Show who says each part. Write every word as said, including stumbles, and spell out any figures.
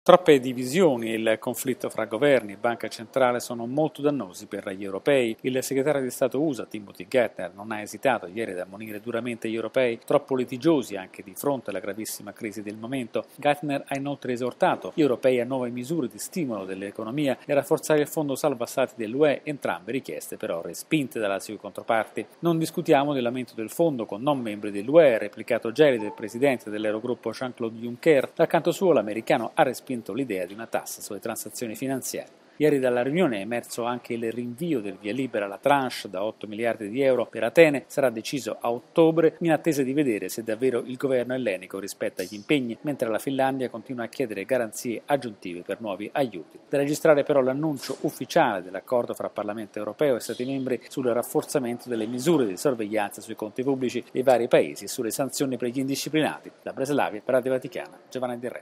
Speaker 1: Troppe divisioni e il conflitto fra governi e banca centrale sono molto dannosi per gli europei. Il segretario di Stato U S A, Timothy Geithner, non ha esitato ieri ad ammonire duramente gli europei, troppo litigiosi anche di fronte alla gravissima crisi del momento. Geithner ha inoltre esortato gli europei a nuove misure di stimolo dell'economia e a rafforzare il fondo salva stati dell'U E, entrambe richieste però respinte dalle sue controparti. Non discutiamo dell'aumento del fondo con non membri dell'U E, replicato gelida del presidente dell'Eurogruppo Jean-Claude Juncker. Dal canto suo l'americano ha respinto l'idea di una tassa sulle transazioni finanziarie. Ieri dalla riunione è emerso anche il rinvio del via libera alla tranche da otto miliardi di euro per Atene, sarà deciso a ottobre in attesa di vedere se davvero il governo ellenico rispetta gli impegni, mentre la Finlandia continua a chiedere garanzie aggiuntive per nuovi aiuti. Da registrare però l'annuncio ufficiale dell'accordo fra Parlamento europeo e Stati membri sul rafforzamento delle misure di sorveglianza sui conti pubblici dei vari paesi e sulle sanzioni per gli indisciplinati. Da Breslavia, per Radio Vaticana, Giovanni Del Re.